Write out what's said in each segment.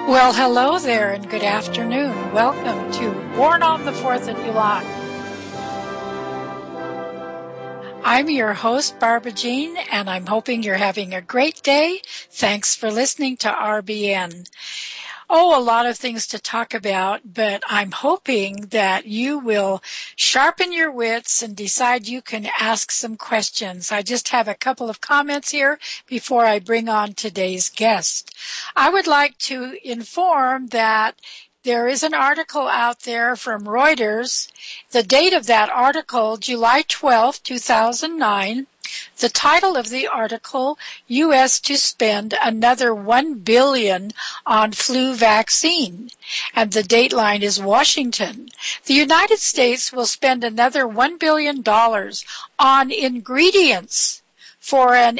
Well, hello there and good afternoon. Welcome to Born on the 4th of July. I'm your host, Barbara Jean, and I'm hoping you're having a great day. Thanks for listening to RBN. A lot of things to talk about, but I'm hoping that you will sharpen your wits and decide you can ask some questions. I just have a couple of comments here before I bring on today's guest. I would like to inform that there is an article out there from Reuters. The date of that article, July 12, 2009. The title of the article, U.S. to spend another $1 billion on flu vaccine. And the dateline is Washington. The United States will spend another $1 billion on ingredients for an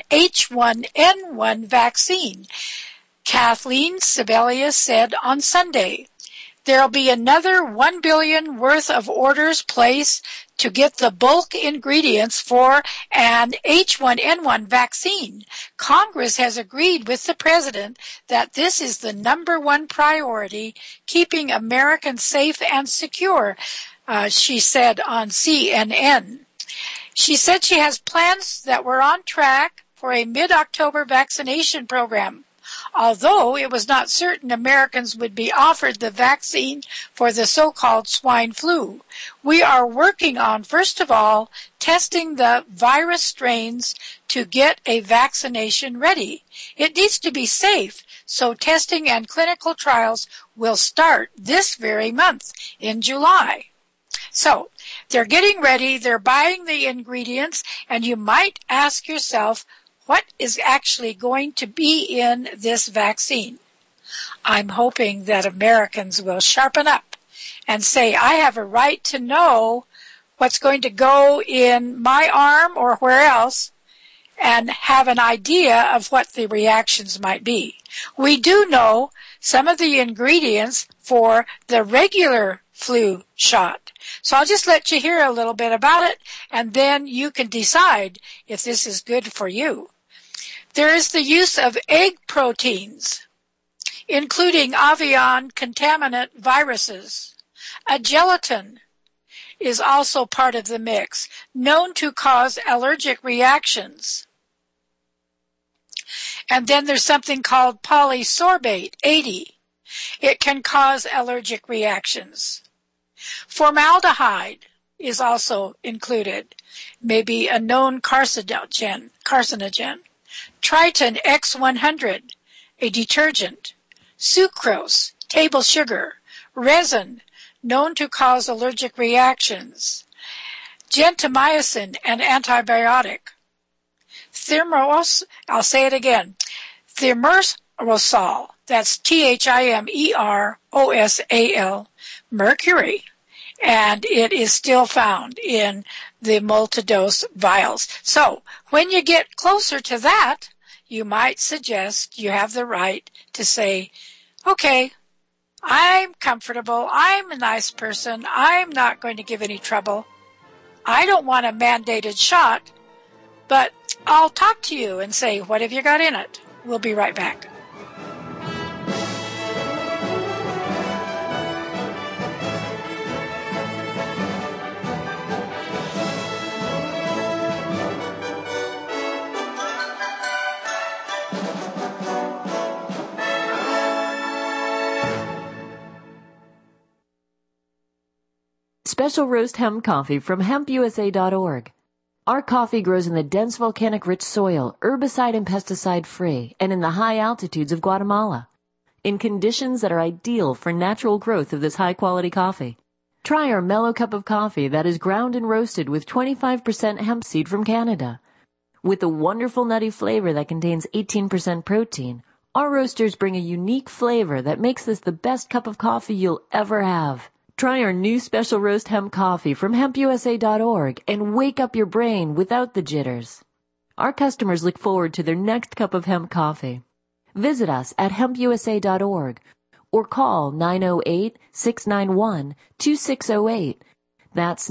H1N1 vaccine, Kathleen Sebelius said on Sunday. There'll be another $1 billion worth of orders placed to get the bulk ingredients for an H1N1 vaccine. Congress has agreed with the president that this is the number one priority, keeping Americans safe and secure, she said on CNN. She said she has plans that were on track for a mid-October vaccination program. Although it was not certain Americans would be offered the vaccine for the so-called swine flu. We are working on, first of all, testing the virus strains to get a vaccination ready. It needs to be safe, so testing and clinical trials will start this very month in July. So, they're getting ready, they're buying the ingredients, and you might ask yourself, what is actually going to be in this vaccine? I'm hoping that Americans will sharpen up and say, I have a right to know what's going to go in my arm or where else and have an idea of what the reactions might be. We do know some of the ingredients for the regular flu shot. So I'll just let you hear a little bit about it, and then you can decide if this is good for you. There is the use of egg proteins, including avian contaminant viruses. A gelatin is also part of the mix, known to cause allergic reactions. And then there's something called polysorbate 80. It can cause allergic reactions. Formaldehyde is also included, maybe a known carcinogen. Triton X100, a detergent. Sucrose, table sugar. Resin, known to cause allergic reactions. Gentamicin, an antibiotic. I'll say it again. Thimerosal, that's Thimerosal, mercury. And it is still found in the multidose vials. So, when you get closer to that, you might suggest you have the right to say, okay, I'm comfortable, I'm a nice person, I'm not going to give any trouble. I don't want a mandated shot, but I'll talk to you and say, what have you got in it? We'll be right back. Special roast hemp coffee from hempusa.org. Our coffee grows in the dense volcanic-rich soil, herbicide and pesticide-free, and in the high altitudes of Guatemala, in conditions that are ideal for natural growth of this high-quality coffee. Try our mellow cup of coffee that is ground and roasted with 25% hemp seed from Canada. With a wonderful nutty flavor that contains 18% protein, our roasters bring a unique flavor that makes this the best cup of coffee you'll ever have. Try our new special roast hemp coffee from hempusa.org and wake up your brain without the jitters. Our customers look forward to their next cup of hemp coffee. Visit us at hempusa.org or call 908-691-2608. That's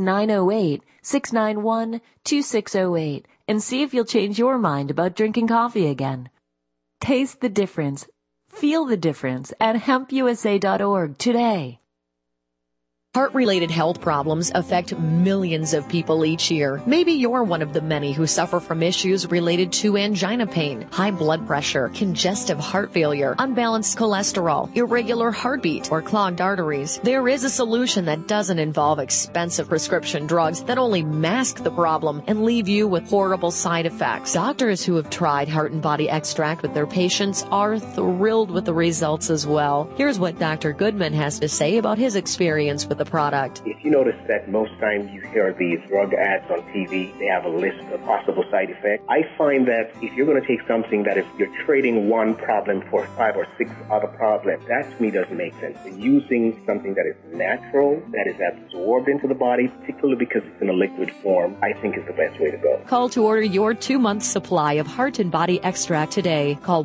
908-691-2608 and see if you'll change your mind about drinking coffee again. Taste the difference. Feel the difference at hempusa.org today. Heart-related health problems affect millions of people each year. Maybe you're one of the many who suffer from issues related to angina pain, high blood pressure, congestive heart failure, unbalanced cholesterol, irregular heartbeat, or clogged arteries. There is a solution that doesn't involve expensive prescription drugs that only mask the problem and leave you with horrible side effects. Doctors who have tried Heart and Body Extract with their patients are thrilled with the results as well. Here's what Dr. Goodman has to say about his experience with the product. If you notice that most times you hear these drug ads on TV, they have a list of possible side effects. I find that if you're going to take something that if you're trading one problem for 5 or 6 other problems, that to me doesn't make sense. Using something that is natural, that is absorbed into the body, particularly because it's in a liquid form, I think is the best way to go. Call to order your 2-month supply of Heart and Body Extract today. Call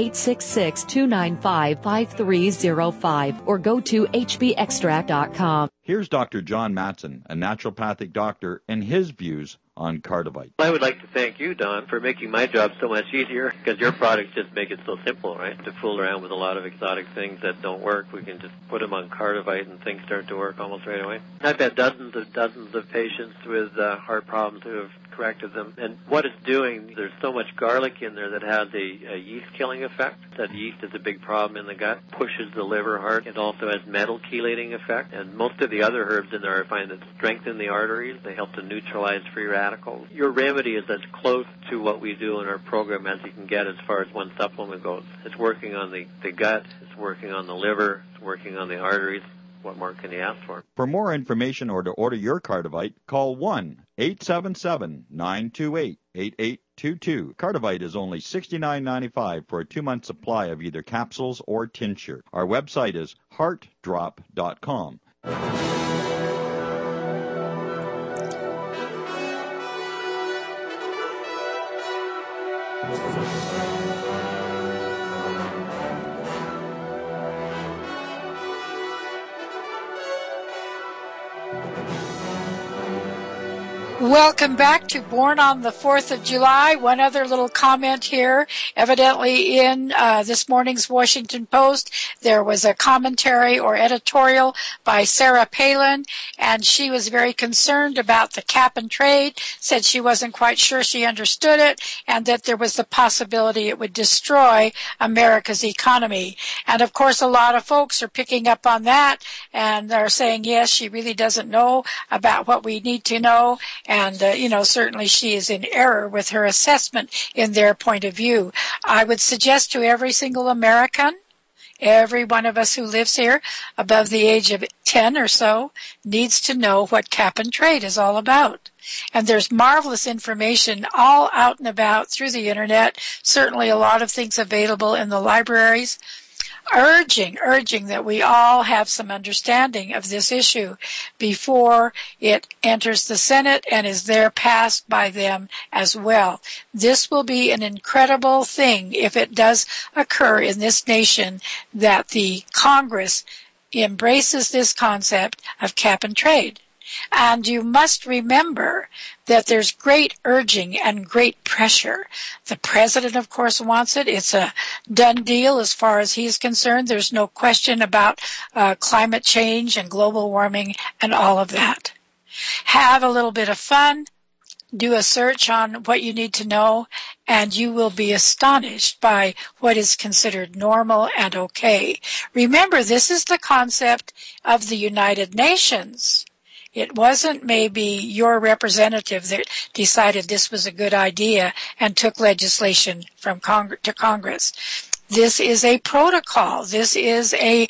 1-866-295-5305 or go to hbextract.com. Here's Dr. John Matson, a naturopathic doctor, and his views on Cardivite. I would like to thank you, Don, for making my job so much easier, because your products just make it so simple, right? To fool around with a lot of exotic things that don't work, we can just put them on Cardivite and things start to work almost right away. I've had dozens of patients with heart problems who have corrected them. And what it's doing, there's so much garlic in there that has a yeast-killing effect. That yeast is a big problem in the gut, pushes the liver hard. It also has metal chelating effect. And most of the other herbs in there I find that strengthen the arteries. They help to neutralize free radicals. Your remedy is as close to what we do in our program as you can get as far as one supplement goes. It's working on the gut, it's working on the liver, it's working on the arteries. What more can you ask for? For more information or to order your Cardivite, call 1-877-928-8822. Cardivite is only $69.95 for a 2-month supply of either capsules or tincture. Our website is heartdrop.com. Welcome back to Born on the 4th of July. One other little comment here. Evidently in this morning's Washington Post, there was a commentary or editorial by Sarah Palin, and she was very concerned about the cap and trade, said she wasn't quite sure she understood it, and that there was the possibility it would destroy America's economy. And of course, a lot of folks are picking up on that, and they're saying, yes, she really doesn't know about what we need to know. And, certainly she is in error with her assessment in their point of view. I would suggest to every single American, every one of us who lives here above the age of 10 or so needs to know what cap and trade is all about. And there's marvelous information all out and about through the Internet, certainly a lot of things available in the libraries, urging that we all have some understanding of this issue before it enters the Senate and is there passed by them as well. This will be an incredible thing if it does occur in this nation, that the Congress embraces this concept of cap and trade. And you must remember that there's great urging and great pressure. The president, of course, wants it. It's a done deal as far as he's concerned. There's no question about climate change and global warming and all of that. Have a little bit of fun. Do a search on what you need to know, and you will be astonished by what is considered normal and okay. Remember, this is the concept of the United Nations. It wasn't maybe your representative that decided this was a good idea and took legislation from to Congress. This is a protocol. This is a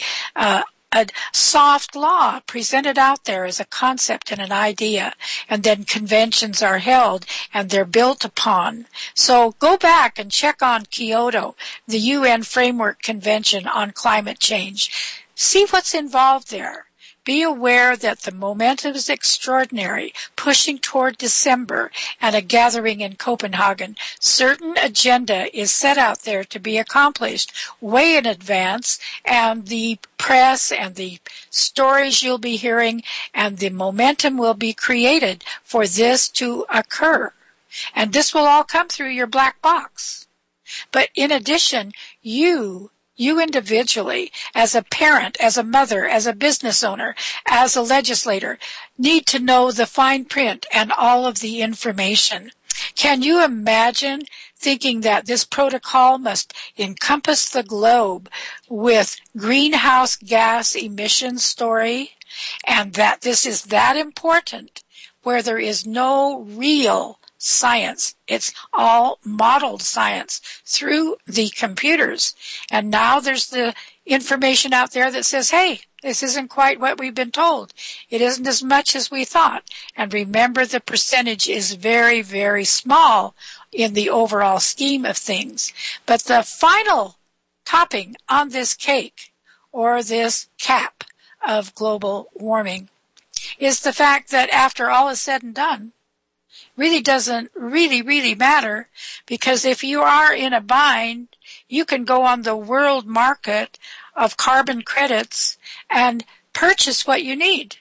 soft law presented out there as a concept and an idea, and then conventions are held and they're built upon. So go back and check on Kyoto, the UN Framework Convention on Climate Change. See what's involved there. Be aware that the momentum is extraordinary, pushing toward December and a gathering in Copenhagen. Certain agenda is set out there to be accomplished way in advance, and the press and the stories you'll be hearing and the momentum will be created for this to occur. And this will all come through your black box. But in addition, you you individually, as a parent, as a mother, as a business owner, as a legislator, need to know the fine print and all of the information. Can you imagine thinking that this protocol must encompass the globe with greenhouse gas emissions story, and that this is that important where there is no real science? It's all modeled science through the computers. And now there's the information out there that says, hey, this isn't quite what we've been told. It isn't as much as we thought. And remember, the percentage is very, very small in the overall scheme of things. But the final topping on this cake, or this cap of global warming, is the fact that after all is said and done, really doesn't really matter, because if you are in a bind, you can go on the world market of carbon credits and purchase what you need.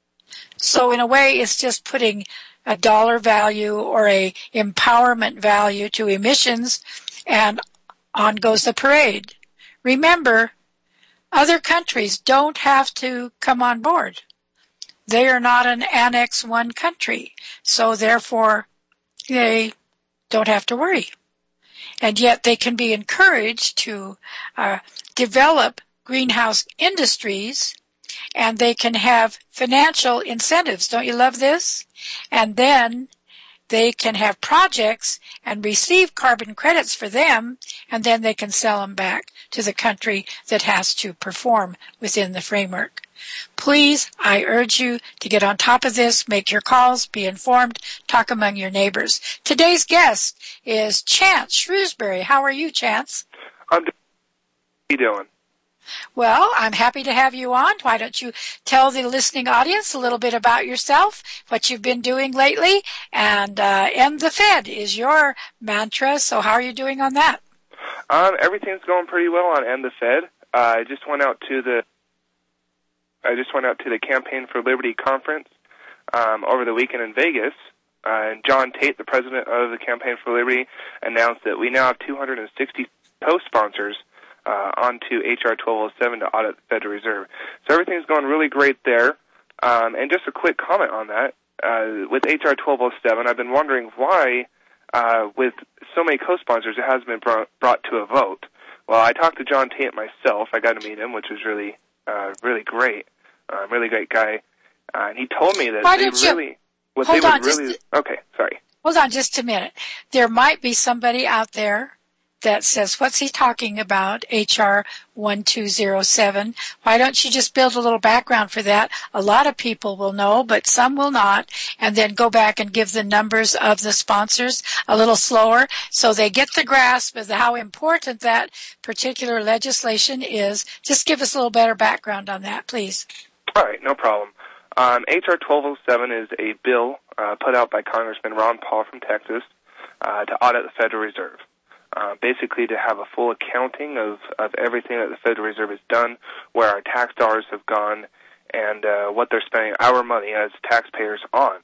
So in a way, it's just putting a dollar value or a empowerment value to emissions, and on goes the parade. Remember, other countries don't have to come on board. They are not an Annex I country, so therefore they don't have to worry. And yet they can be encouraged to develop greenhouse industries, and they can have financial incentives. Don't you love this? And then they can have projects and receive carbon credits for them, and then they can sell them back to the country that has to perform within the framework. Please, I urge you to get on top of this, make your calls, be informed, talk among your neighbors. Today's guest is Chance Shrewsbury. How are you, Chance? I'm doing. How you doing? Well, I'm happy to have you on. Why don't you tell the listening audience a little bit about yourself, what you've been doing lately, and End the Fed is your mantra, so how are you doing on that? Everything's going pretty well on End the Fed. I just went out to the Campaign for Liberty conference over the weekend in Vegas, and John Tate, the president of the Campaign for Liberty, announced that we now have 260 co-sponsors onto H.R. 1207 to audit the Federal Reserve. So everything's going really great there. And just a quick comment on that, with H.R. 1207, I've been wondering why, with so many co-sponsors, it hasn't been brought to a vote. Well, I talked to John Tate myself. I got to meet him, which was really great. Really great guy. And he told me that Okay, sorry. Hold on just a minute. There might be somebody out there that says, what's he talking about, H.R. 1207? Why don't you just build a little background for that? A lot of people will know, but some will not, and then go back and give the numbers of the sponsors a little slower so they get the grasp of how important that particular legislation is. Just give us a little better background on that, please. All right, no problem. H.R. 1207 is a bill put out by Congressman Ron Paul from Texas to audit the Federal Reserve. Basically to have a full accounting of everything that the Federal Reserve has done, where our tax dollars have gone, and what they're spending our money as taxpayers on.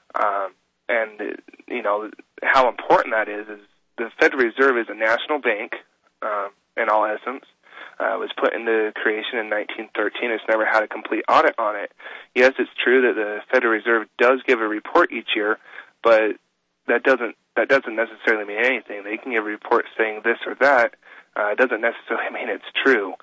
And, you know, how important that is the Federal Reserve is a national bank, in all essence. It was put into creation in 1913. It's never had a complete audit on it. Yes, it's true that the Federal Reserve does give a report each year, but that doesn't necessarily mean anything. They can give a report saying this or that. It doesn't necessarily mean it's true.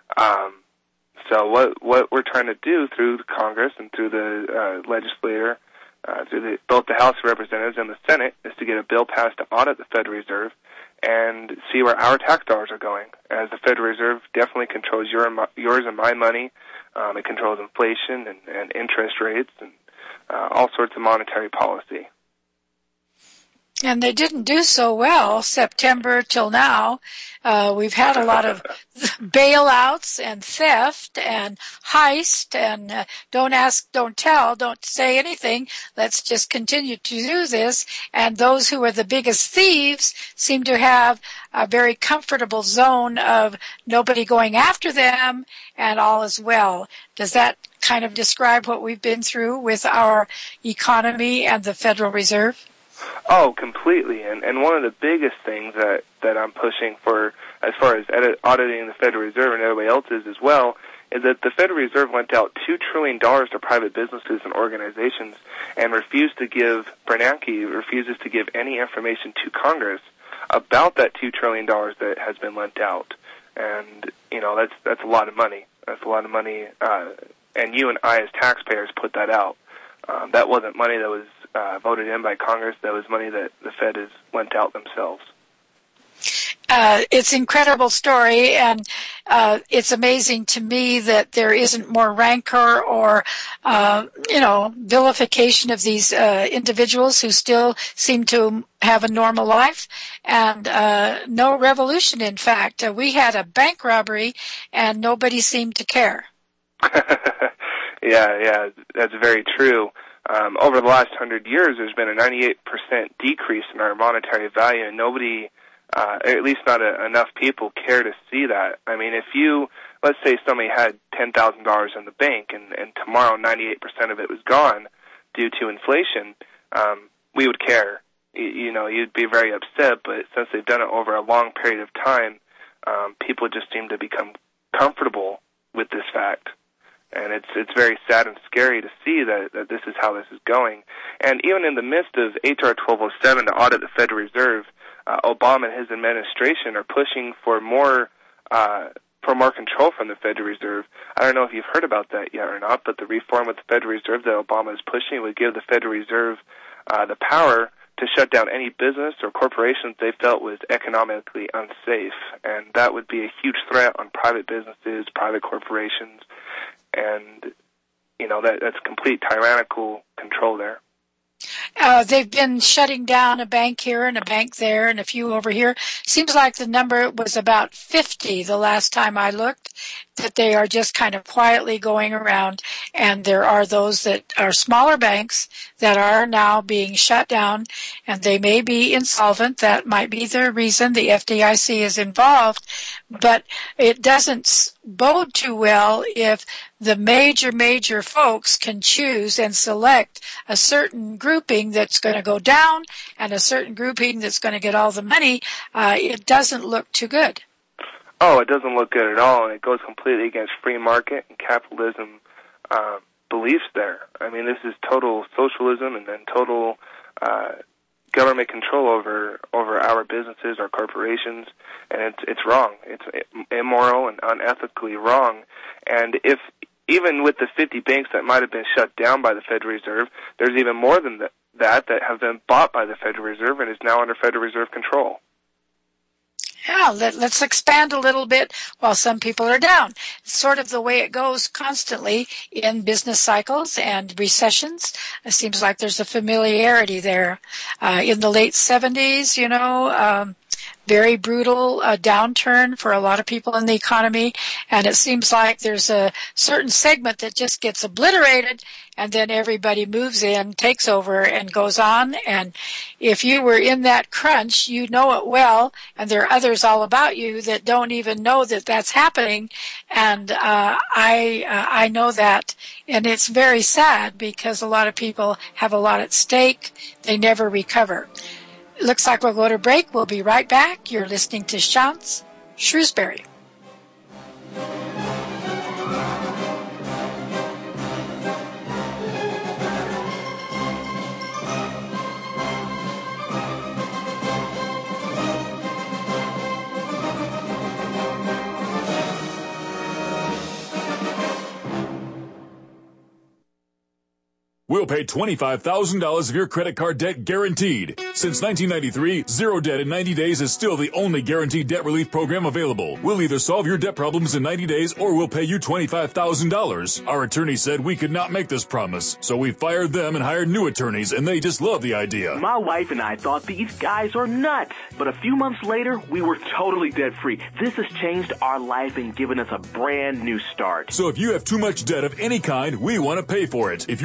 So what we're trying to do through the Congress and through the legislature, through both the House of Representatives and the Senate, is to get a bill passed to audit the Federal Reserve and see where our tax dollars are going. As the Federal Reserve definitely controls yours and my money. It controls inflation and interest rates and all sorts of monetary policy. And they didn't do so well September till now. We've had a lot of bailouts and theft and heist and don't ask, don't tell, don't say anything. Let's just continue to do this. And those who are the biggest thieves seem to have a very comfortable zone of nobody going after them and all is well. Does that kind of describe what we've been through with our economy and the Federal Reserve? Oh, completely. And one of the biggest things that I'm pushing for, as far as auditing the Federal Reserve and everybody else is as well, is that the Federal Reserve lent out $2 trillion to private businesses and organizations and Bernanke refuses to give any information to Congress about that $2 trillion that has been lent out. And, that's a lot of money. That's a lot of money, and you and I as taxpayers put that out. That wasn't money that was voted in by Congress. That was money that the Fed has lent out themselves. It's an incredible story, and it's amazing to me that there isn't more rancor or, vilification of these individuals who still seem to have a normal life, and no revolution, in fact. We had a bank robbery, and nobody seemed to care. Yeah, that's very true. Over the last 100 years, there's been a 98% decrease in our monetary value, and nobody, at least not enough people, care to see that. I mean, let's say somebody had $10,000 in the bank, and tomorrow 98% of it was gone due to inflation, we would care. You'd be very upset, but since they've done it over a long period of time, people just seem to become comfortable with this fact. And it's very sad and scary to see that this is how this is going. And even in the midst of H.R. 1207 to audit the Federal Reserve, Obama and his administration are pushing for more control from the Federal Reserve. I don't know if you've heard about that yet or not, but the reform of the Federal Reserve that Obama is pushing would give the Federal Reserve the power to shut down any business or corporations they felt was economically unsafe. And that would be a huge threat on private businesses, private corporations, and, that's complete tyrannical control there. They've been shutting down a bank here and a bank there and a few over here. Seems like the number was about 50 the last time I looked, that they are just kind of quietly going around. And there are those that are smaller banks that are now being shut down, and they may be insolvent. That might be the reason the FDIC is involved. But it doesn't bode too well if the major folks can choose and select a certain grouping that's going to go down and a certain grouping that's going to get all the money. It doesn't look too good. Oh, it doesn't look good at all, and it goes completely against free market and capitalism beliefs there. I mean, this is total socialism and then total government control over our businesses, our corporations, and it's wrong. It's immoral and unethically wrong. And even with the 50 banks that might have been shut down by the Federal Reserve, there's even more than that have been bought by the Federal Reserve and is now under Federal Reserve control. Yeah, let's expand a little bit while some people are down. It's sort of the way it goes constantly in business cycles and recessions. It seems like there's a familiarity there. In the late 70s, very brutal downturn for a lot of people in the economy, and it seems like there's a certain segment that just gets obliterated, and then everybody moves in, takes over, and goes on. And if you were in that crunch, you know it well, and there are others all about you that don't even know that that's happening. And I know that, and it's very sad because a lot of people have a lot at stake. They never recover. Looks like we'll go to break. We'll be right back. You're listening to Shantz Shrewsbury. We'll pay $25,000 of your credit card debt guaranteed. Since 1993, Zero Debt in 90 days is still the only guaranteed debt relief program available. We'll either solve your debt problems in 90 days or we'll pay you $25,000. Our attorney said we could not make this promise, so we fired them and hired new attorneys, and they just love the idea. My wife and I thought these guys are nuts, but a few months later, we were totally debt-free. This has changed our life and given us a brand new start. So if you have too much debt of any kind, we want to pay for it. If you are facing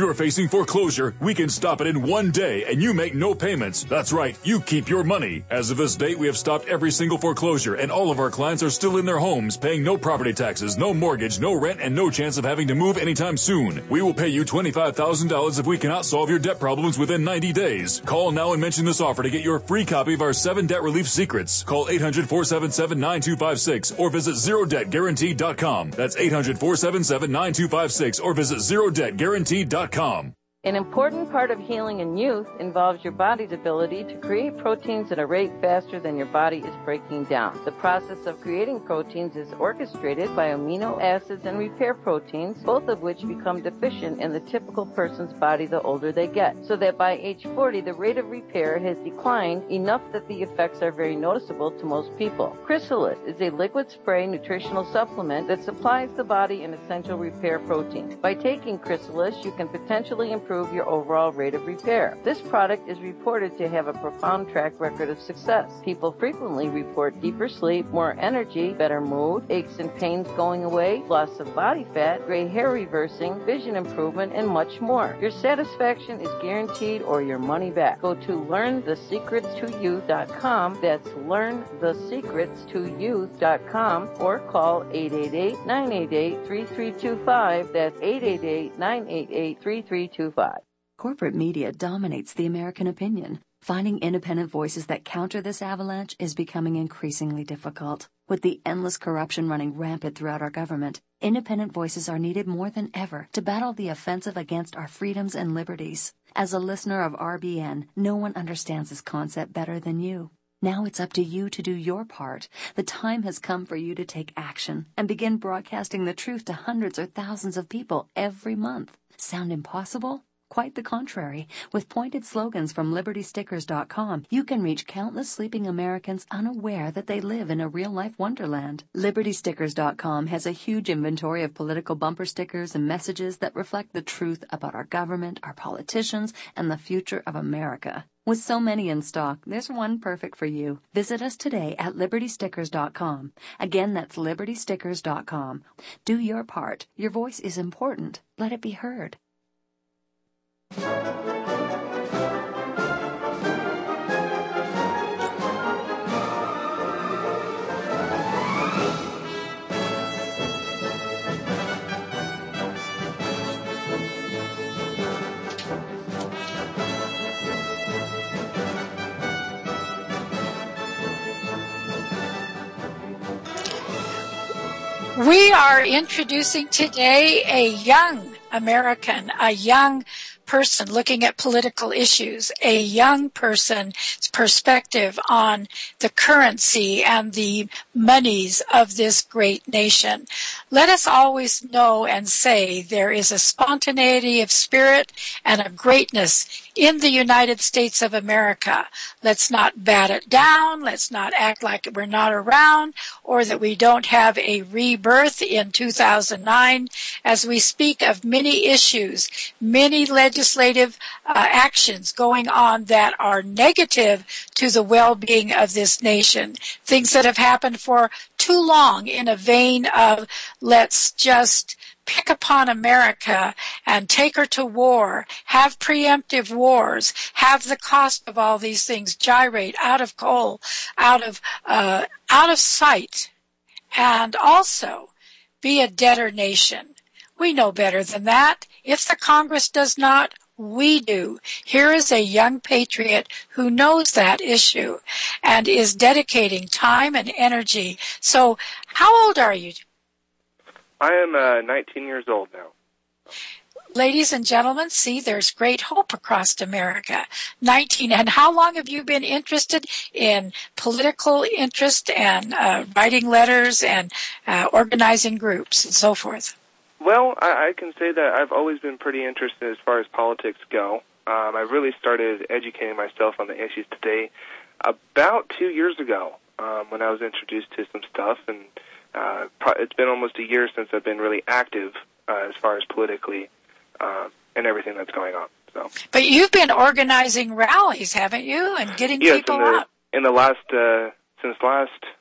foreclosure, we can stop it in 1 day and you make no payments. That's right, you keep your money. As of this date, we have stopped every single foreclosure and all of our clients are still in their homes, paying no property taxes, no mortgage, no rent, and no chance of having to move anytime soon. We will pay you $25,000 if we cannot solve your debt problems within 90 days. Call now and mention this offer to get your free copy of our 7 Debt Relief Secrets. Call 800-477-9256 or visit ZeroDebtGuaranteed.com. That's 800-477-9256 or visit ZeroDebtGuaranteed.com. An important part of healing in youth involves your body's ability to create proteins at a rate faster than your body is breaking down. The process of creating proteins is orchestrated by amino acids and repair proteins, both of which become deficient in the typical person's body the older they get, so that by age 40 the rate of repair has declined enough that the effects are very noticeable to most people. Chrysalis is a liquid spray nutritional supplement that supplies the body an essential repair protein. By taking Chrysalis, you can potentially improve your overall rate of repair. This product is reported to have a profound track record of success. People frequently report deeper sleep, more energy, better mood, aches and pains going away, loss of body fat, gray hair reversing, vision improvement, and much more. Your satisfaction is guaranteed or your money back. Go to learnthesecretstoyouth.com. That's learnthesecretstoyouth.com or call 888-988-3325. That's 888-988-3325. Corporate media dominates the American opinion. Finding independent voices that counter this avalanche is becoming increasingly difficult. With the endless corruption running rampant throughout our government, independent voices are needed more than ever to battle the offensive against our freedoms and liberties. As a listener of RBN, no one understands this concept better than you. Now it's up to you to do your part. The time has come for you to take action and begin broadcasting the truth to hundreds or thousands of people every month. Sound impossible? Quite the contrary. With pointed slogans from LibertyStickers.com, you can reach countless sleeping Americans unaware that they live in a real-life wonderland. LibertyStickers.com has a huge inventory of political bumper stickers and messages that reflect the truth about our government, our politicians, and the future of America. With so many in stock, there's one perfect for you. Visit us today at LibertyStickers.com. Again, that's LibertyStickers.com. Do your part. Your voice is important. Let it be heard. We are introducing today a young American, a young person looking at political issues, a young person's perspective on the currency and the monies of this great nation. Let us always know and say there is a spontaneity of spirit and a greatness in the United States of America. Let's not bat it down. Let's not act like we're not around or that we don't have a rebirth in 2009 as we speak of many issues, many legislative actions going on that are negative to the well-being of this nation, things that have happened for too long in a vein of let's just pick upon America and take her to war, have preemptive wars, have the cost of all these things gyrate out of coal, out of sight, and also be a debtor nation. We know better than that. If the Congress does not, we do. Here is a young patriot who knows that issue and is dedicating time and energy. So how old are you? I am 19 years old now. Ladies and gentlemen, see, there's great hope across America. 19. And how long have you been interested in political interest and writing letters and organizing groups and so forth? Well, I can say that I've always been pretty interested as far as politics go. I really started educating myself on the issues today about 2 years ago when I was introduced to some stuff, and it's been almost a year since I've been really active as far as politically and everything that's going on. So. But you've been organizing rallies, haven't you, and getting people out? In the last since last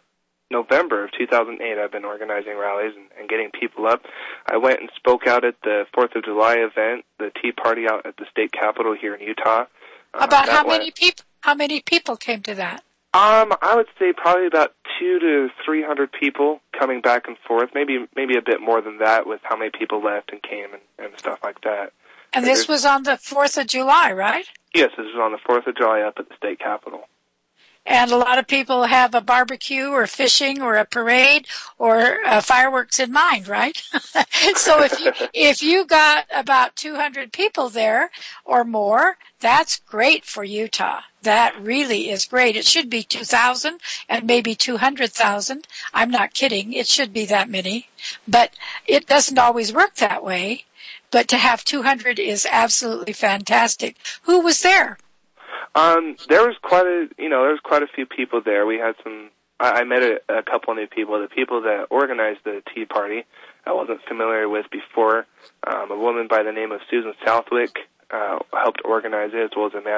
November of 2008, I've been organizing rallies and getting people up. I went and spoke out at the 4th of July event, the Tea Party out at the state capitol here in Utah. About how many people? How many people came to that? I would say probably about 200 to 300 people coming back and forth. Maybe a bit more than that with how many people left and came and stuff like that. And this was on the 4th of July, right? Yes, this was on the 4th of July up at the state capitol. And a lot of people have a barbecue or fishing or a parade or fireworks in mind, right? So if you got about 200 people there or more, that's great for Utah. That really is great. It should be 2,000 and maybe 200,000. I'm not kidding. It should be that many. But it doesn't always work that way. But to have 200 is absolutely fantastic. Who was there? There was quite a few people there. We had I met a couple of new people. The people that organized the Tea Party I wasn't familiar with before. A woman by the name of Susan Southwick helped organize it, as well as a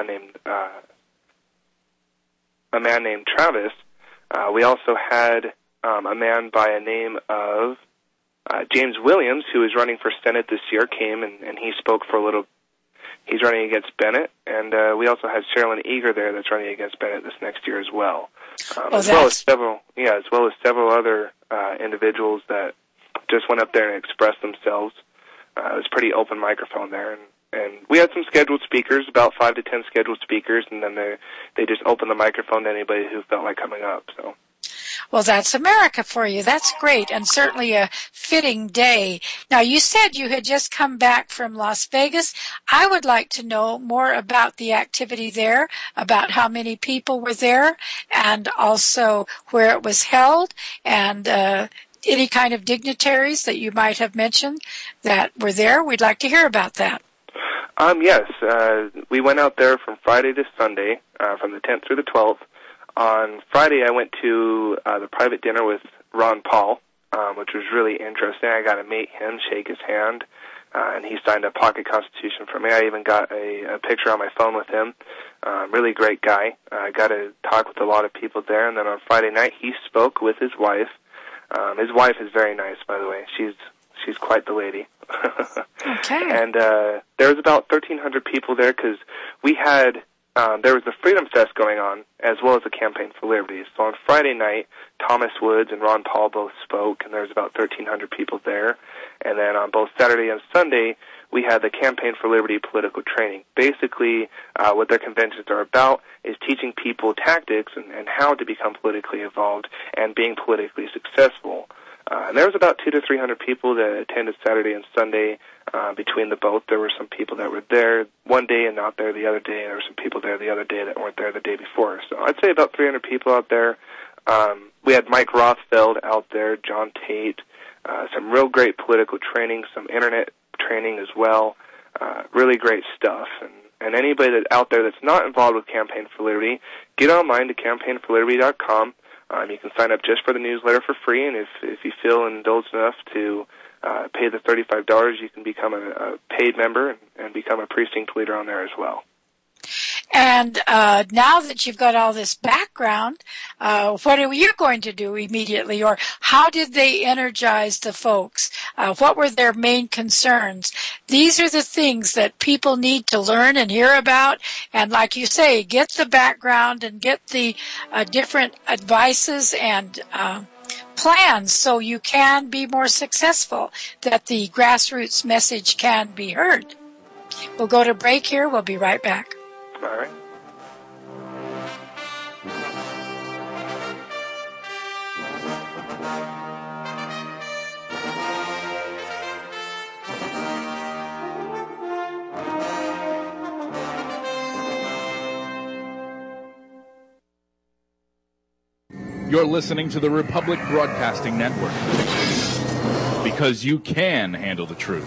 man named Travis. We also had a man by a name of James Williams, who is running for Senate this year, came and he spoke for a little. He's running against Bennett, and we also have Sherilyn Eager there that's running against Bennett this next year as well. As well as several other individuals that just went up there and expressed themselves. It was a pretty open microphone there, and we had some scheduled speakers, about 5 to 10 scheduled speakers, and then they just opened the microphone to anybody who felt like coming up. So. Well, that's America for you. That's great, and certainly a fitting day. Now, you said you had just come back from Las Vegas. I would like to know more about the activity there, about how many people were there, and also where it was held, and any kind of dignitaries that you might have mentioned that were there. We'd like to hear about that. Yes. We went out there from Friday to Sunday, from the 10th through the 12th. On Friday, I went to the private dinner with Ron Paul, which was really interesting. I got to meet him, shake his hand, and he signed a pocket constitution for me. I even got a picture on my phone with him. Really great guy. I got to talk with a lot of people there. And then on Friday night, he spoke with his wife. His wife is very nice, by the way. She's quite the lady. Okay. And there was about 1,300 people there because we had. There was the Freedom Fest going on, as well as the Campaign for Liberty. So on Friday night, Thomas Woods and Ron Paul both spoke, and there was about 1,300 people there. And then on both Saturday and Sunday, we had the Campaign for Liberty political training. Basically, what their conventions are about is teaching people tactics and how to become politically involved and being politically successful. And there was about 200 to 300 people that attended Saturday and Sunday. Between the both, there were some people that were there one day and not there the other day, and there were some people there the other day that weren't there the day before. So I'd say about 300 people out there. We had Mike Rothfeld out there, John Tate, some real great political training, some internet training as well. Really great stuff. And anybody that's out there that's not involved with Campaign for Liberty, get online to campaignforliberty.com. You can sign up just for the newsletter for free, and if you feel indulged enough to pay the $35, you can become a paid member and become a precinct leader on there as well. And now that you've got all this background, what are you going to do immediately? Or how did they energize the folks? What were their main concerns? These are the things that people need to learn and hear about. And like you say, get the background and get the different advices and plans so you can be more successful, that the grassroots message can be heard. We'll go to break here. We'll be right back. All right. You're listening to the Republic Broadcasting Network, because you can handle the truth.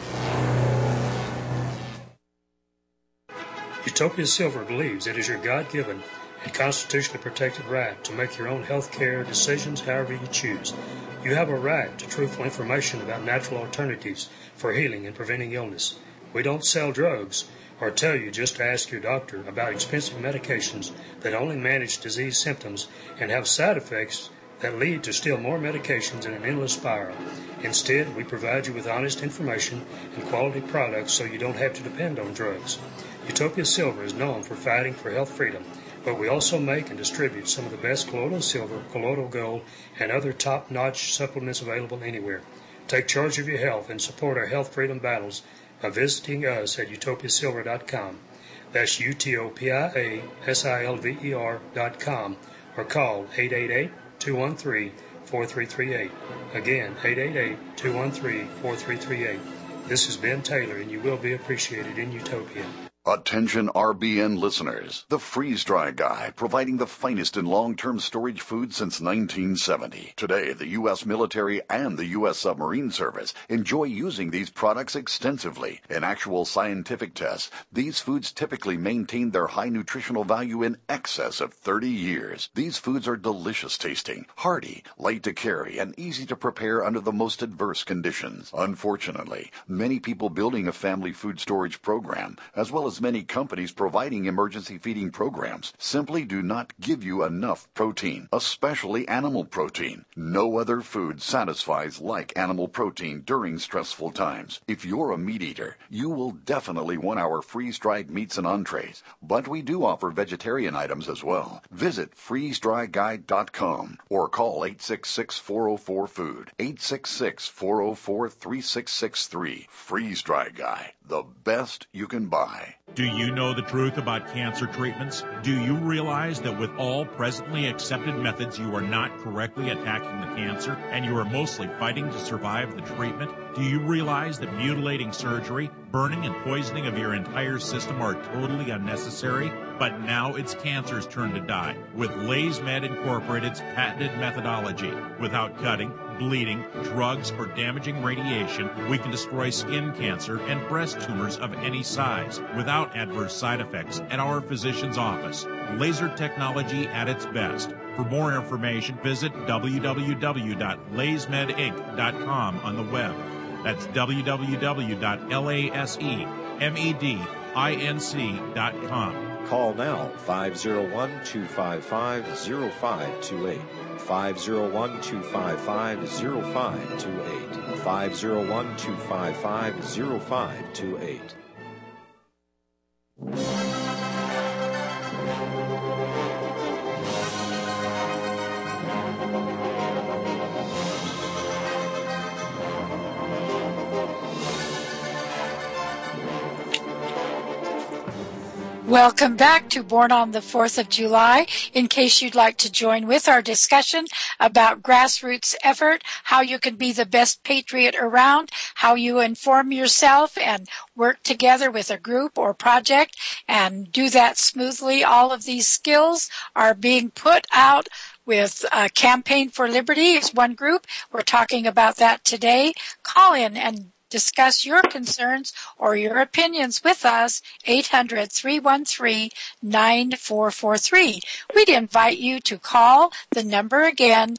Utopia Silver believes it is your God-given and constitutionally protected right to make your own health care decisions however you choose. You have a right to truthful information about natural alternatives for healing and preventing illness. We don't sell drugs or tell you just to ask your doctor about expensive medications that only manage disease symptoms and have side effects that lead to still more medications in an endless spiral. Instead, we provide you with honest information and quality products so you don't have to depend on drugs. Utopia Silver is known for fighting for health freedom, but we also make and distribute some of the best colloidal silver, colloidal gold, and other top-notch supplements available anywhere. Take charge of your health and support our health freedom battles by visiting us at utopiasilver.com. That's utopiasilver.com, or call 888-213-4338. Again, 888-213-4338. This is Ben Taylor, and you will be appreciated in Utopia. Attention RBN listeners. The Freeze Dry Guy, providing the finest in long-term storage food since 1970. Today, the U.S. military and the U.S. submarine service enjoy using these products extensively. In actual scientific tests, these foods typically maintain their high nutritional value in excess of 30 years. These foods are delicious tasting, hearty, light to carry, and easy to prepare under the most adverse conditions. Unfortunately, many people building a family food storage program, as well as many companies providing emergency feeding programs, simply do not give you enough protein, especially animal protein. No other food satisfies like animal protein during stressful times. If you're a meat eater, you will definitely want our freeze-dried meats and entrees, but we do offer vegetarian items as well. Visit freezedryguide.com or call 866-404-FOOD, 866-404-3663. Freeze Dry Guy, the best you can buy. Do you know the truth about cancer treatments? Do you realize that with all presently accepted methods, you are not correctly attacking the cancer and you are mostly fighting to survive the treatment? Do you realize that mutilating surgery, burning and poisoning of your entire system are totally unnecessary? But now it's cancer's turn to die with LaysMed Incorporated's patented methodology. Without cutting, bleeding, drugs, or damaging radiation, we can destroy skin cancer and breast tumors of any size without adverse side effects at our physician's office. Laser technology at its best. For more information, visit www.laysmedinc.com on the web. That's www.laysmedinc.com. Call now, 501-255-0528. 501-255-0528. 501-255-0528. Welcome back to Born on the 4th of July. In case you'd like to join with our discussion about grassroots effort, how you can be the best patriot around, how you inform yourself and work together with a group or project and do that smoothly, all of these skills are being put out with Campaign for Liberty is one group. We're talking about that today. Call in and discuss your concerns or your opinions with us, 800-313-9443. We'd invite you to call the number again,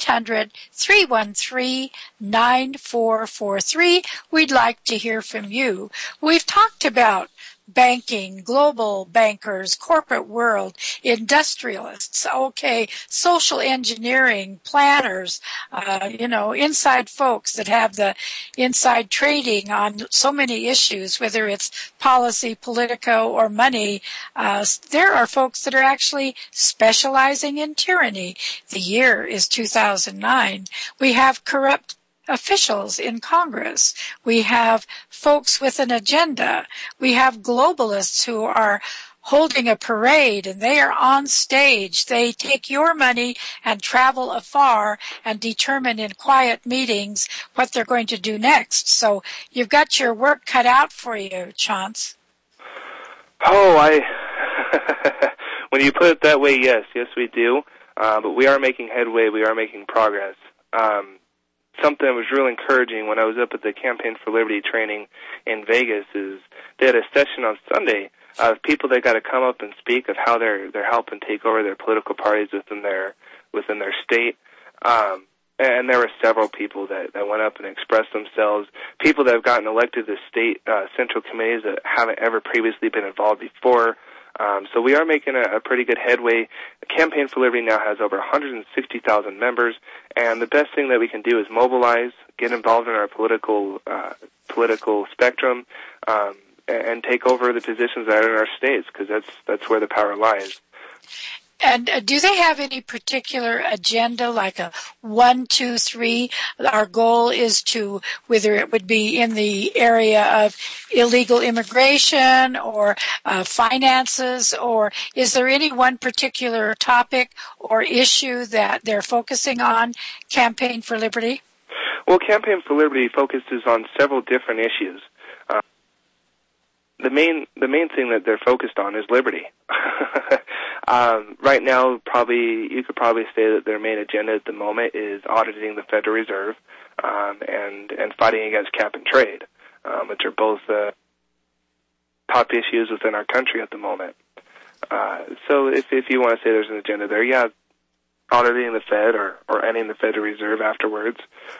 800-313-9443. We'd like to hear from you. We've talked about banking, global bankers, corporate world, industrialists, social engineering, planners, inside folks that have the inside trading on so many issues, whether it's policy, politico, or money. There are folks that are actually specializing in tyranny. The year is 2009. We have corrupt officials in Congress. We have folks with an agenda. We have globalists who are holding a parade and they are on stage. They take your money and travel afar and determine in quiet meetings what they're going to do next. So you've got your work cut out for you, Chance. When you put it that way, yes we do. But we are making headway. We are making progress. Something that was real encouraging when I was up at the Campaign for Liberty training in Vegas is they had a session on Sunday of people that got to come up and speak of how they're helping take over their political parties within their state. And there were several people that went up and expressed themselves, people that have gotten elected to state central committees that haven't ever previously been involved before, So we are making a pretty good headway. Campaign for Liberty now has over 160,000 members, and the best thing that we can do is mobilize, get involved in our political spectrum, and take over the positions that are in our states, because that's where the power lies. And do they have any particular agenda, like a 1, 2, 3? Our goal is to, whether it would be in the area of illegal immigration or finances, or is there any one particular topic or issue that they're focusing on, Campaign for Liberty? Well, Campaign for Liberty focuses on several different issues. The main thing that they're focused on is liberty. Right now, you could probably say that their main agenda at the moment is auditing the Federal Reserve and fighting against cap and trade, which are both top issues within our country at the moment. So if you want to say there's an agenda there, yeah, auditing the Fed or ending the Federal Reserve afterwards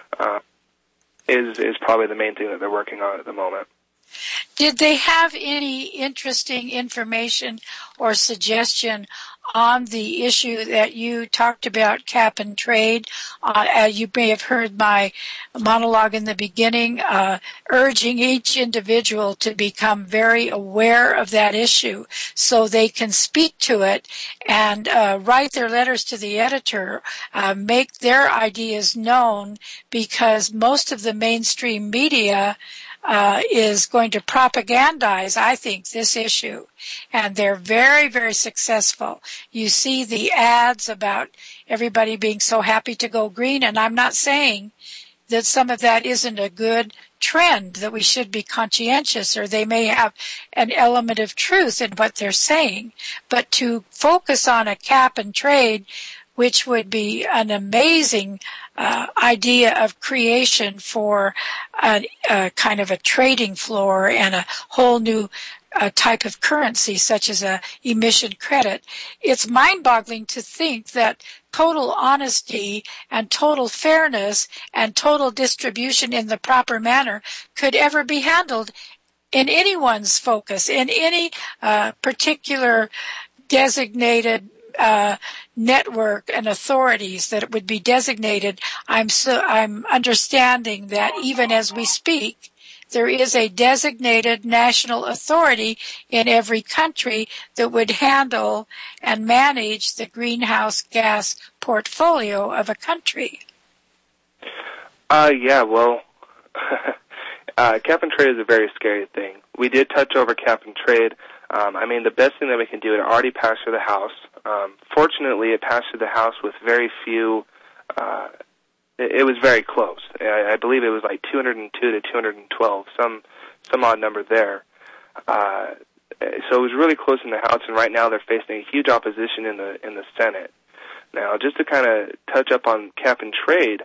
is probably the main thing that they're working on at the moment. Did they have any interesting information or suggestion on the issue that you talked about, cap and trade? You may have heard my monologue in the beginning, urging each individual to become very aware of that issue so they can speak to it and write their letters to the editor, make their ideas known, because most of the mainstream media is going to propagandize, I think, this issue. And they're very, very successful. You see the ads about everybody being so happy to go green, and I'm not saying that some of that isn't a good trend, that we should be conscientious, or they may have an element of truth in what they're saying. But to focus on a cap and trade, which would be an amazing idea of creation for a kind of a trading floor and a whole new type of currency, such as a emission credit. It's mind-boggling to think that total honesty and total fairness and total distribution in the proper manner could ever be handled in anyone's focus, in any particular designated network and authorities that it would be designated. I'm understanding that even as we speak, there is a designated national authority in every country that would handle and manage the greenhouse gas portfolio of a country. Well, cap and trade is a very scary thing. We did touch over cap and trade. The best thing that we can do, it already passed through the House. Fortunately, it passed through the House with very few. It was very close. I believe it was like 202 to 212, some odd number there. So it was really close in the House, and right now they're facing a huge opposition in the Senate. Now, just to kind of touch up on cap and trade,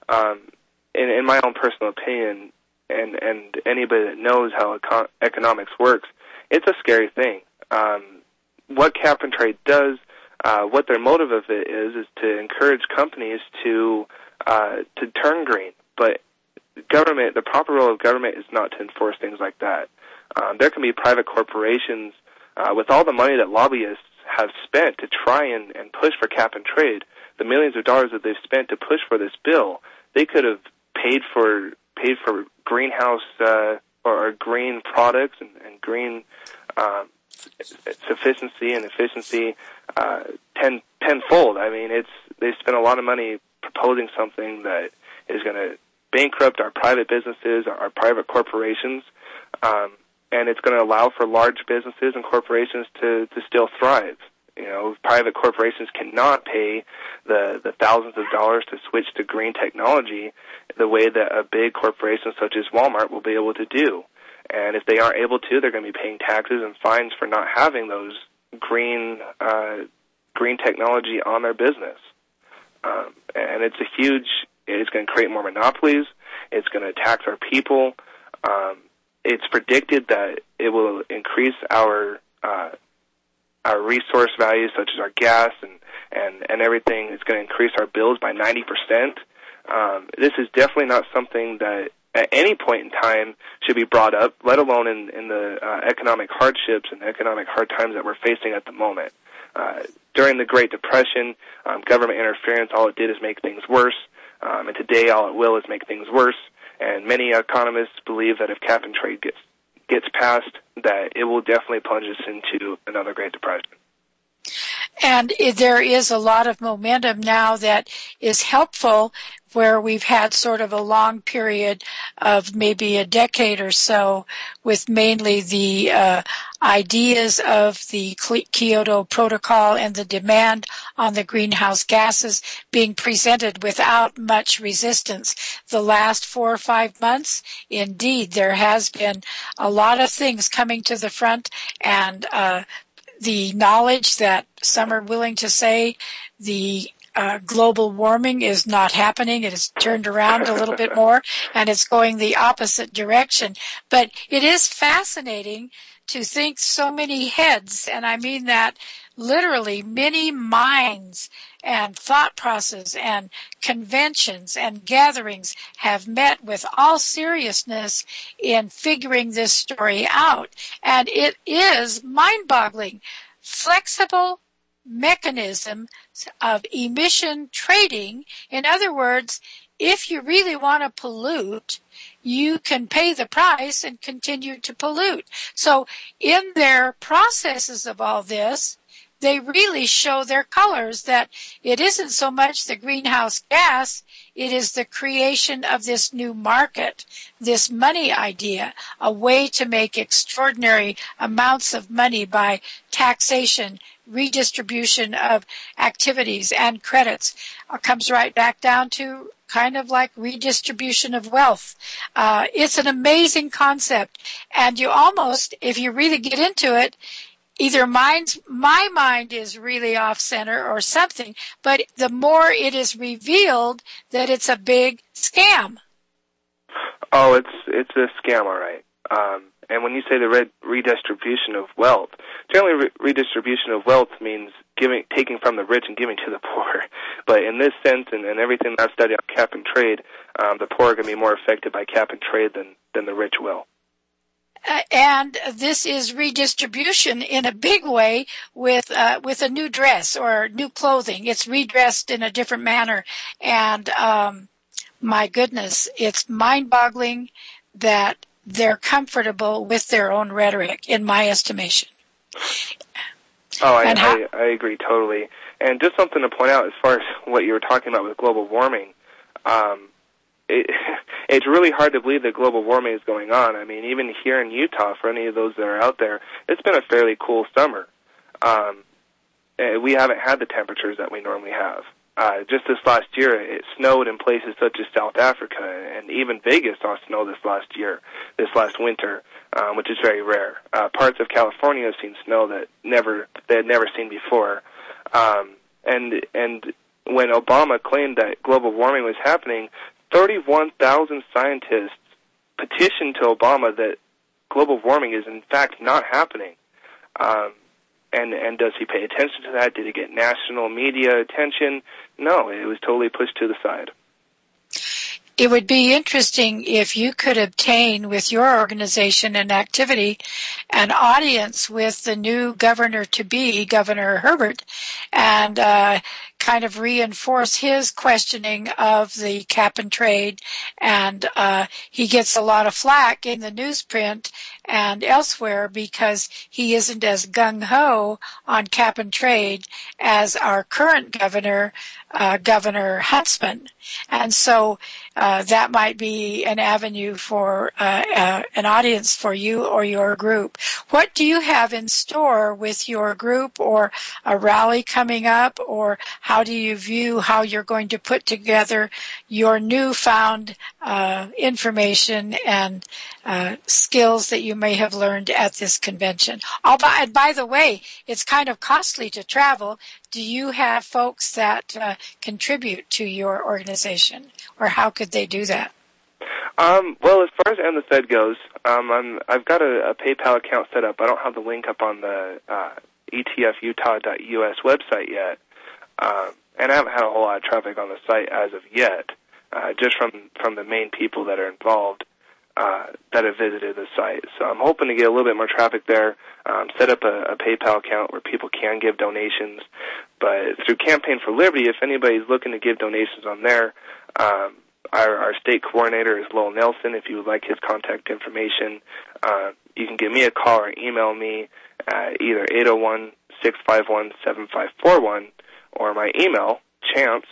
in my own personal opinion, and anybody that knows how economics works, it's a scary thing. What cap and trade does, what their motive of it is to encourage companies to turn green. But government, the proper role of government is not to enforce things like that. There can be private corporations with all the money that lobbyists have spent to try and push for cap and trade, the millions of dollars that they've spent to push for this bill. They could have paid for greenhouse or green products and green sufficiency and efficiency tenfold. They spent a lot of money proposing something that is going to bankrupt our private businesses, our private corporations, and it's going to allow for large businesses and corporations to still thrive. Private corporations cannot pay the thousands of dollars to switch to green technology the way that a big corporation such as Walmart will be able to do. And if they aren't able to, they're going to be paying taxes and fines for not having those green technology on their business. And it's going to create more monopolies. It's going to tax our people. It's predicted that it will increase our resource values, such as our gas and everything. It's going to increase our bills by 90%. This is definitely not something that at any point in time should be brought up, let alone in the economic hardships and economic hard times that we're facing at the moment. During the Great Depression, government interference, all it did is make things worse. And today, all it will is make things worse. And many economists believe that if cap and trade gets passed, that it will definitely plunge us into another Great Depression. And there is a lot of momentum now that is helpful, where we've had sort of a long period of maybe a decade or so with mainly the ideas of the Kyoto Protocol and the demand on the greenhouse gases being presented without much resistance. The last 4 or 5 months, indeed, there has been a lot of things coming to the front, and the knowledge that some are willing to say the global warming is not happening. It has turned around a little bit more, and it's going the opposite direction. But it is fascinating to think so many heads, and I mean that literally, many minds and thought processes and conventions and gatherings have met with all seriousness in figuring this story out. And it is mind-boggling. Flexible mechanism of emission trading. In other words, if you really want to pollute, you can pay the price and continue to pollute. So in their processes of all this, they really show their colors, that it isn't so much the greenhouse gas, it is the creation of this new market, this money idea, a way to make extraordinary amounts of money by taxation, redistribution of activities and credits. Comes right back down to kind of like redistribution of wealth. It's an amazing concept, and you almost, if you really get into it, either my mind is really off center or something, but the more it is revealed that it's a big scam. Oh, it's a scam, all right. And when you say the redistribution of wealth, generally redistribution of wealth means taking from the rich and giving to the poor. But in this sense, and everything I've studied on cap and trade, the poor are going to be more affected by cap and trade than the rich will. And this is redistribution in a big way with a new dress or new clothing. It's redressed in a different manner. And my goodness, it's mind-boggling that they're comfortable with their own rhetoric, in my estimation. Oh, I agree totally. And just something to point out as far as what you were talking about with global warming, it's really hard to believe that global warming is going on. I mean, even here in Utah, for any of those that are out there, it's been a fairly cool summer. We haven't had the temperatures that we normally have. Just this last year, it snowed in places such as South Africa, and even Vegas saw snow this last winter, which is very rare. Parts of California have seen snow that they had never seen before. And when Obama claimed that global warming was happening, 31,000 scientists petitioned to Obama that global warming is in fact not happening. And does he pay attention to that? Did he get national media attention? No, it was totally pushed to the side. It would be interesting if you could obtain with your organization and activity an audience with the new governor-to-be, Governor Herbert, and kind of reinforce his questioning of the cap and trade. And he gets a lot of flack in the newsprint and elsewhere because he isn't as gung-ho on cap and trade as our current governor, Governor Huntsman. And so that might be an avenue for an audience for you or your group. What do you have in store with your group, or a rally coming up, or how do you view how you're going to put together your newfound information and skills that you may have learned at this convention? And by the way, it's kind of costly to travel. Do you have folks that contribute to your organization, or how could they do that? Well, as far as MSED goes, I've got a PayPal account set up. I don't have the link up on the etfutah.us website yet, and I haven't had a whole lot of traffic on the site as of yet. just from the main people that are involved that have visited the site. So I'm hoping to get a little bit more traffic there, set up a PayPal account where people can give donations. But through Campaign for Liberty, if anybody's looking to give donations on there, our state coordinator is Lowell Nelson. If you would like his contact information, you can give me a call or email me at either 801-651-7541 or my email, chance,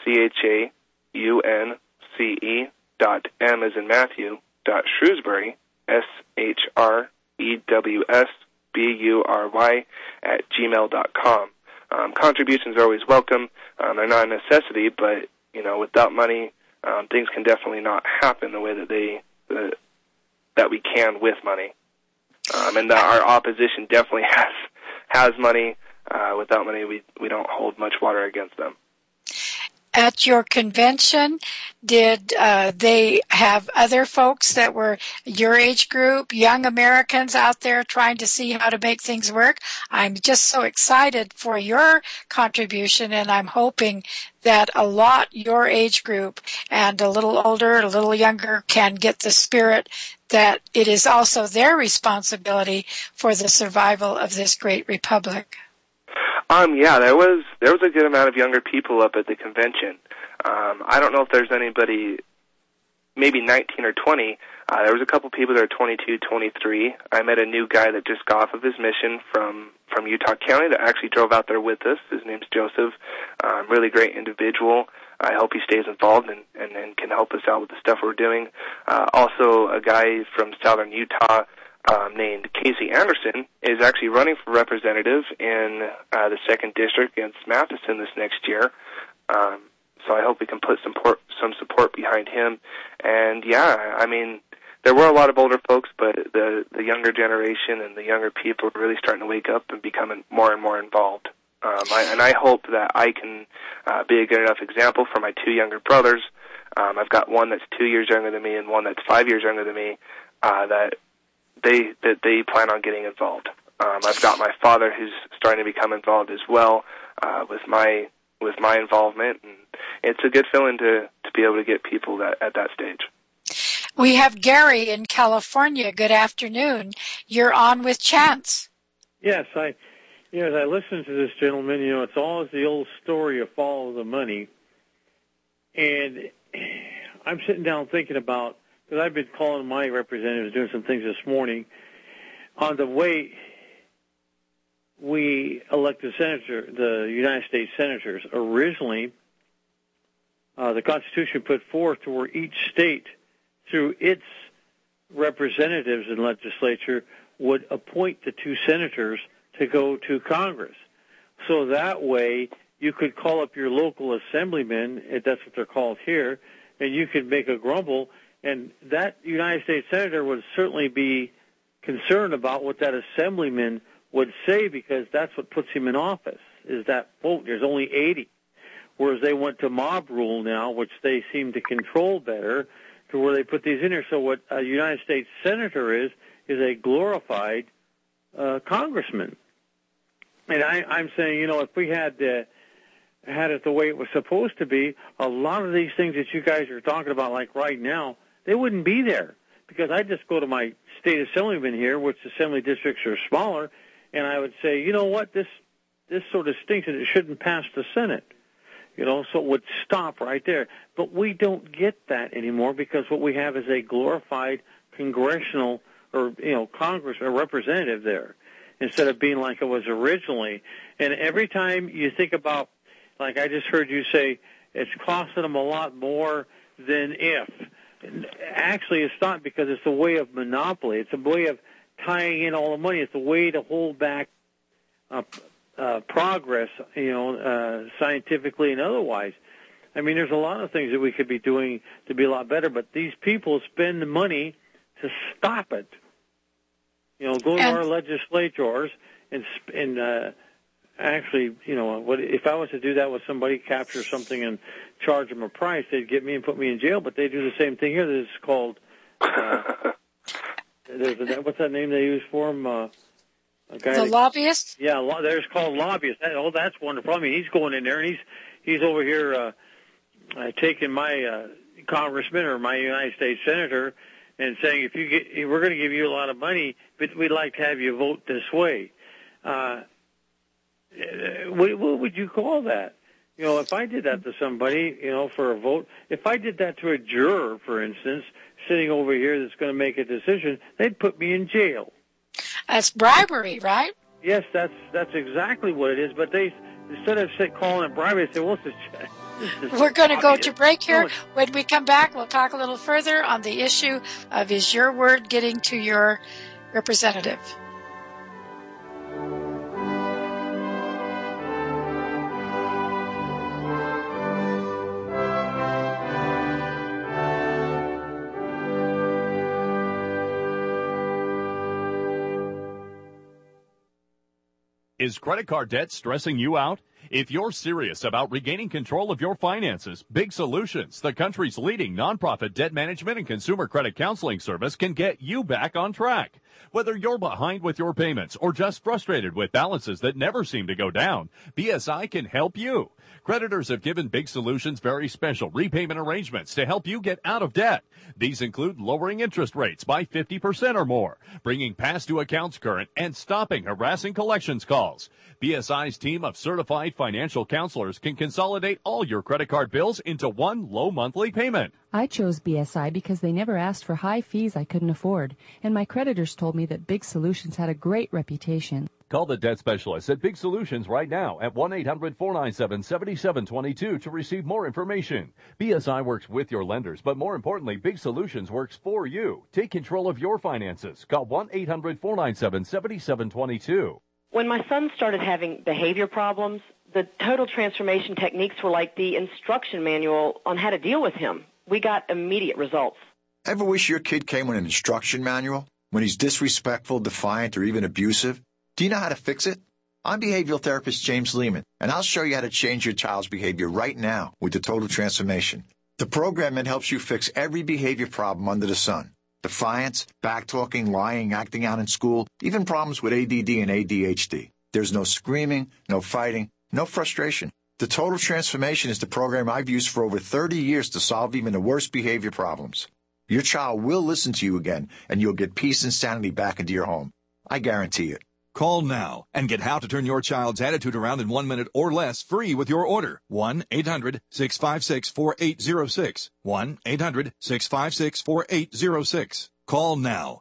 CHAUNCE, .m as in Matthew, .Shrewsbury, SHREWSBURY @gmail.com. Contributions are always welcome. They're not a necessity, but, without money, things can definitely not happen the way that we can with money. And our opposition definitely has money. Without money, we don't hold much water against them. At your convention, did they have other folks that were your age group, young Americans out there trying to see how to make things work? I'm just so excited for your contribution, and I'm hoping that a lot your age group and a little older, a little younger can get the spirit that it is also their responsibility for the survival of this great republic. Yeah, there was a good amount of younger people up at the convention. I don't know if there's anybody, maybe 19 or 20. There was a couple people that are 22, 23. I met a new guy that just got off of his mission from Utah County that actually drove out there with us. His name's Joseph. Really great individual. I hope he stays involved and can help us out with the stuff we're doing. Also, a guy from southern Utah named Casey Anderson is actually running for representative in the 2nd District against Matheson this next year. So I hope we can put some support behind him. And, yeah, I mean, there were a lot of older folks, but the younger generation and the younger people are really starting to wake up and becoming more and more involved. And I hope that I can be a good enough example for my 2 younger brothers. I've got one that's 2 years younger than me and one that's 5 years younger than me, that they plan on getting involved. I've got my father who's starting to become involved as well with my involvement, and it's a good feeling to be able to get people at that stage. We have Gary in California. Good afternoon. You're on with Chance. Yes, as I listen to this gentleman, it's always the old story of follow the money, and I'm sitting down thinking about, because I've been calling my representatives, doing some things this morning, on the way we elect the United States senators. Originally, the Constitution put forth to where each state, through its representatives in legislature, would appoint the 2 senators to go to Congress. So that way, you could call up your local assemblyman, if that's what they're called here, and you could make a grumble. And that United States senator would certainly be concerned about what that assemblyman would say, because that's what puts him in office, is that vote. There's only 80. Whereas they went to mob rule now, which they seem to control better, to where they put these in there. So what a United States senator is a glorified congressman. And I'm saying, if we had it the way it was supposed to be, a lot of these things that you guys are talking about, like right now, they wouldn't be there, because I just go to my state assemblyman here, which assembly districts are smaller, and I would say, you know what, this sort of stinks and it shouldn't pass the Senate. So it would stop right there. But we don't get that anymore, because what we have is a glorified congressional or, Congress or representative there, instead of being like it was originally. And every time you think about, like I just heard you say, it's costing them a lot more than if. Actually, it's not, because it's a way of monopoly. It's a way of tying in all the money. It's a way to hold back progress, scientifically and otherwise. I mean, there's a lot of things that we could be doing to be a lot better, but these people spend the money to stop it. Go to our legislators and actually, what if I was to do that with somebody, capture something and charge them a price, they'd get me and put me in jail. But they do the same thing here. This is called what's that name they use for them? The lobbyist? Yeah, there's called lobbyists. That's wonderful. I mean, he's going in there and he's over here taking my congressman or my United States senator and saying, we're going to give you a lot of money, but we'd like to have you vote this way. What would you call that? If I did that to somebody, for a vote, if I did that to a juror, for instance, sitting over here that's going to make a decision, they'd put me in jail. That's bribery, right? Yes, that's exactly what it is. But they, instead of calling it bribery, they say, well, we're going to go to break here. When we come back, we'll talk a little further on the issue of is your word getting to your representative. Is credit card debt stressing you out? If you're serious about regaining control of your finances, Big Solutions, the country's leading nonprofit debt management and consumer credit counseling service, can get you back on track. Whether you're behind with your payments or just frustrated with balances that never seem to go down, BSI can help you. Creditors have given Big Solutions very special repayment arrangements to help you get out of debt. These include lowering interest rates by 50% or more, bringing past due accounts current, and stopping harassing collections calls. BSI's team of certified financial counselors can consolidate all your credit card bills into one low monthly payment. I chose BSI because they never asked for high fees I couldn't afford, and my creditors told me that Big Solutions had a great reputation. Call the debt specialist at Big Solutions right now at 1-800-497-7722 to receive more information. BSI works with your lenders, but more importantly, Big Solutions works for you. Take control of your finances. Call 1-800-497-7722. When my son started having behavior problems, the total transformation techniques were like the instruction manual on how to deal with him. We got immediate results. Ever wish your kid came with an instruction manual when he's disrespectful, defiant, or even abusive? Do you know how to fix it? I'm behavioral therapist James Lehman, and I'll show you how to change your child's behavior right now with the Total Transformation, the program that helps you fix every behavior problem under the sun. Defiance, backtalking, lying, acting out in school, even problems with ADD and ADHD. There's no screaming, no fighting, no frustration. The Total Transformation is the program I've used for over 30 years to solve even the worst behavior problems. Your child will listen to you again, and you'll get peace and sanity back into your home. I guarantee it. Call now and get how to turn your child's attitude around in 1 minute or less free with your order. 1-800-656-4806. 1-800-656-4806. Call now.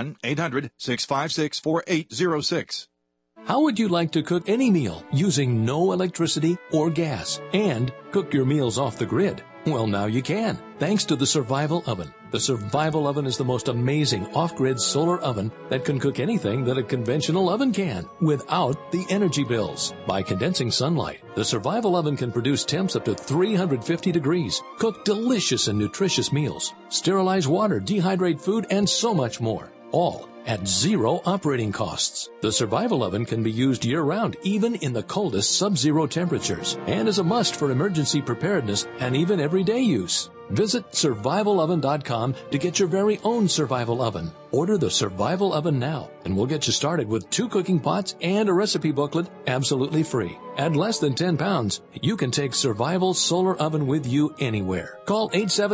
1-800-656-4806. How would you like to cook any meal using no electricity or gas and cook your meals off the grid? Well, now you can, thanks to the Survival Oven. The Survival Oven is the most amazing off-grid solar oven that can cook anything that a conventional oven can without the energy bills. By condensing sunlight, the Survival Oven can produce temps up to 350 degrees, cook delicious and nutritious meals, sterilize water, dehydrate food, and so much more. All at zero operating costs. The Survival Oven can be used year-round, even in the coldest sub-zero temperatures, and is a must for emergency preparedness and even everyday use. Visit survivaloven.com to get your very own Survival Oven. Order the Survival Oven now, and we'll get you started with 2 cooking pots and a recipe booklet absolutely free. At less than 10 pounds, you can take Survival Solar Oven with you anywhere. Call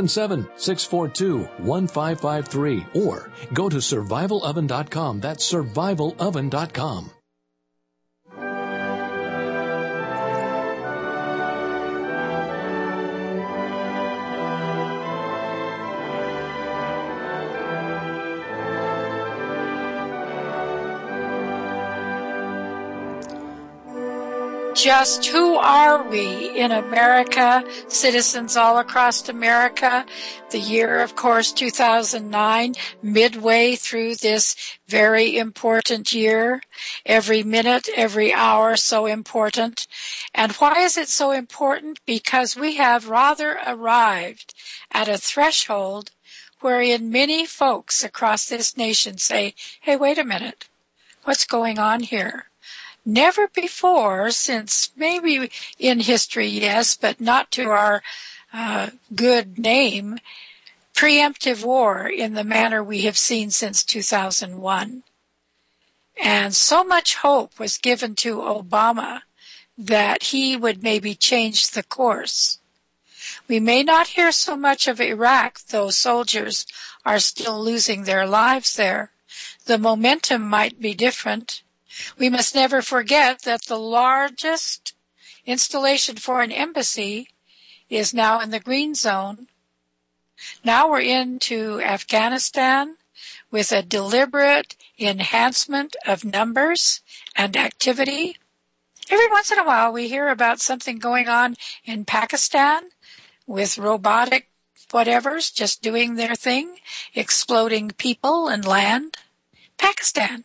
877-642-1553 or go to survivaloven.com. That's survivaloven.com. Just who are we in America, citizens all across America? The year, of course, 2009, midway through this very important year. Every minute, every hour, so important. And why is it so important? Because we have rather arrived at a threshold wherein many folks across this nation say, hey, wait a minute, what's going on here? Never before, since maybe in history, yes, but not to our good name, preemptive war in the manner we have seen since 2001. And so much hope was given to Obama that he would maybe change the course. We may not hear so much of Iraq, though soldiers are still losing their lives there. The momentum might be different. We must never forget that the largest installation for an embassy is now in the green zone. Now we're into Afghanistan with a deliberate enhancement of numbers and activity. Every once in a while we hear about something going on in Pakistan with robotic whatevers just doing their thing, exploding people and land. Pakistan.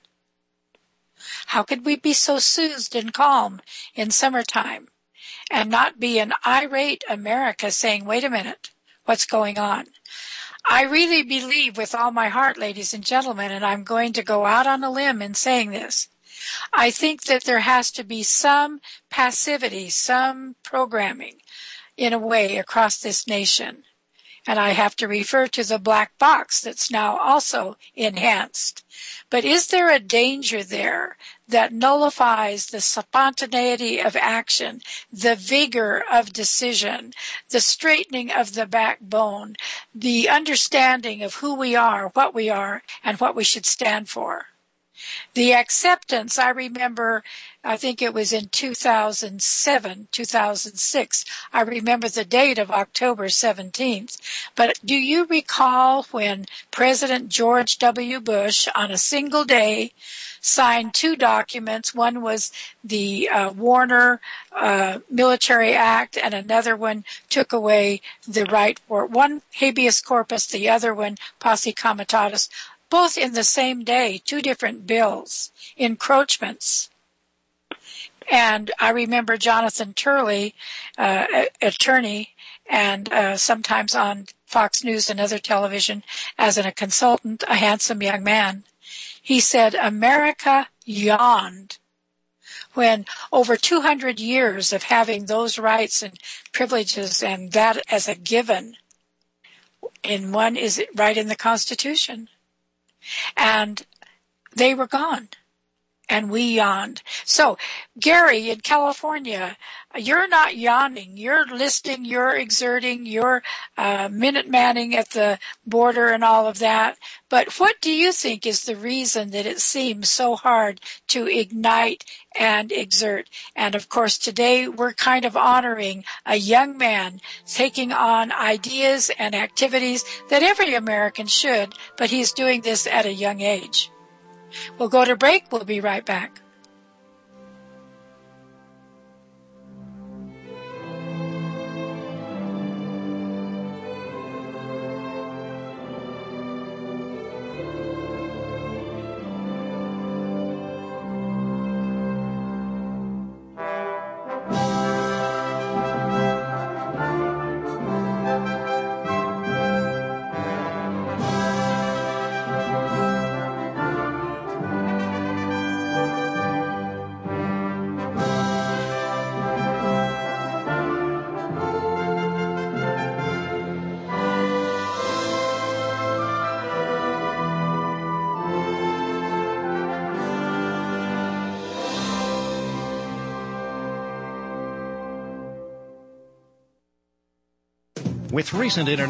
How could we be so soothed and calm in summertime and not be an irate America saying, wait a minute, what's going on? I really believe with all my heart, ladies and gentlemen, and I'm going to go out on a limb in saying this, I think that there has to be some passivity, some programming in a way across this nation. And I have to refer to the black box that's now also enhanced. But is there a danger there that nullifies the spontaneity of action, the vigor of decision, the straightening of the backbone, the understanding of who we are, what we are, and what we should stand for? The acceptance, I remember, I think it was in 2007, 2006. I remember the date of October 17th. But do you recall when President George W. Bush, on a single day, signed two documents? One was the Warner Military Act, and another one took away the right for one habeas corpus, the other one posse comitatus. Both in the same day, two different bills, encroachments. And I remember Jonathan Turley, attorney, and sometimes on Fox News and other television as a consultant, a handsome young man. He said, America yawned when over 200 years of having those rights and privileges and that as a given, in one is right in the Constitution. And they were gone, and we yawned. So, Gary, in California, you're not yawning. You're listening, you're exerting, you're minute-manning at the border and all of that. But what do you think is the reason that it seems so hard to ignite and exert? And, of course, today we're kind of honoring a young man taking on ideas and activities that every American should, but he's doing this at a young age. We'll go to break. We'll be right back. With recent